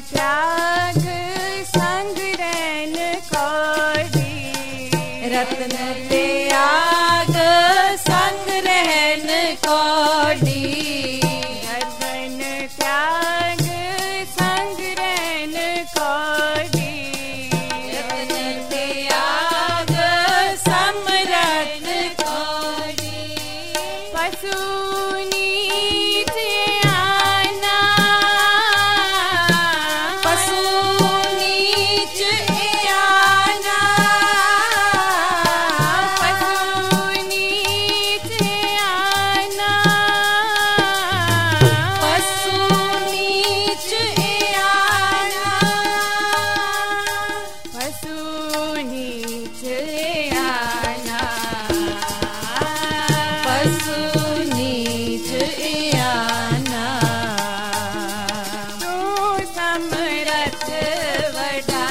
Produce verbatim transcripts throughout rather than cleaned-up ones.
त्याग संग रैन कौड़ी रत्न त्याग संग रहन कौड़ी रतन त्याग संग रैन कौड़ी रत्न त्याग समरथ कौड़ी पशु नीच आना पशु नीच आना पशु नीच आना पशु नीच आना पशु नीच आना पशु नीच आना तू समरथ वडा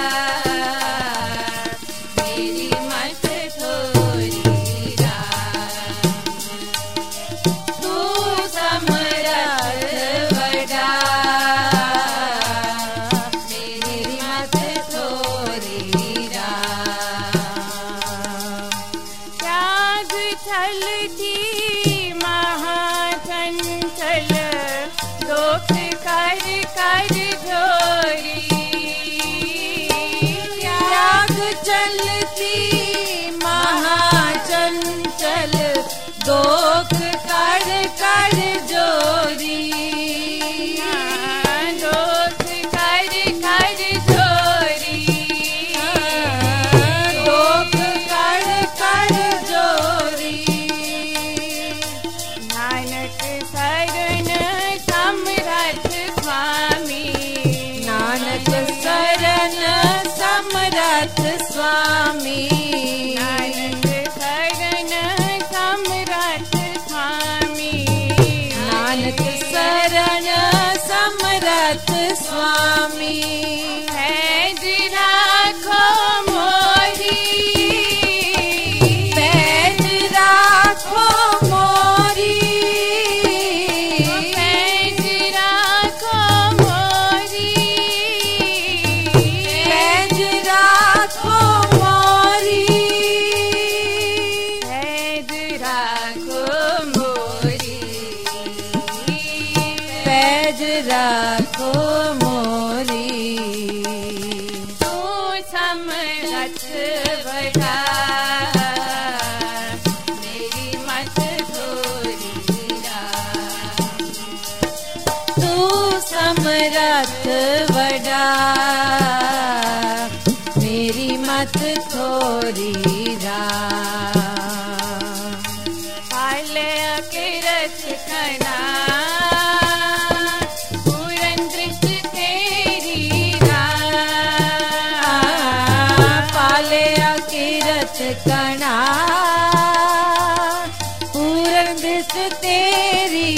मेरी मत थोरी राम तू समरथ वडा मेरी मत थोरी राम त्याग चलती महाचंचल दोख कर कर जोरी त्याग चलती महाचंचल दोख कर कर जोरी दोख कर कर जोरी दोख कर कर जोरी नानक शरण समरथ स्वामी नानक शरण समरथ स्वामी नानक शरण समरथ स्वामी नानक शरण समरथ स्वामी पैज राखो मोरी पैज राखो मोरी पैज राखो मोरी पैज राखो मोरी पैज राखो मोरी पैज राखो मोरी तू समरथ बड़ा मेरी मत थोरी राम तू समरथ वडा मेरी मत थोरी राम पाल अकिरत कना पूरन दृष्ट तेरी राम पाले अकिरत कणा पूरन दृष्ट तेरी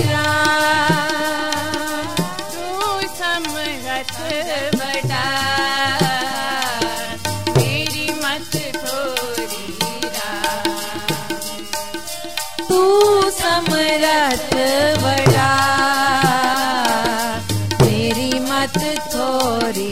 राम तू समरथ बड़ा मेरी मत थोरी राम तू समरथ वडा मेरी मत थोरी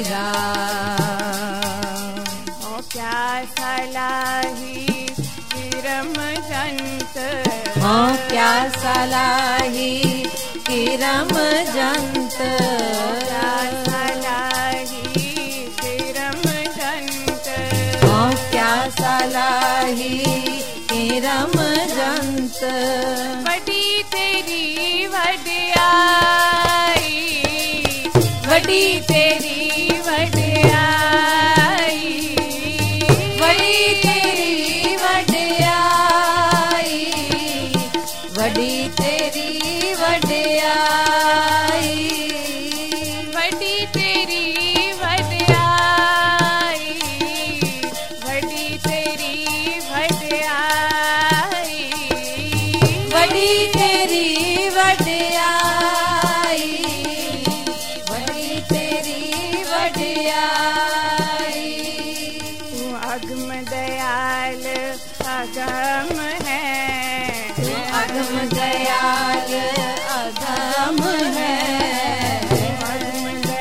राम ओ क्या सलाही किरम जंत हो क्या सलाही किरम जंत क्या सलाही किरम जंत हो क्या सलाही किरम जंत बड़ी तेरी वडियाई वडी तेरी वडियाई वडी तेरी वडियाई वडी तेरी वडियाई बड़ी तेरी वडियाई बड़ी तेरी वडियाई वडी तेरी वडियाई वडी तेरी वडियाई तू अगम दयाल अगम है तू अगम दयाल अगम है अगम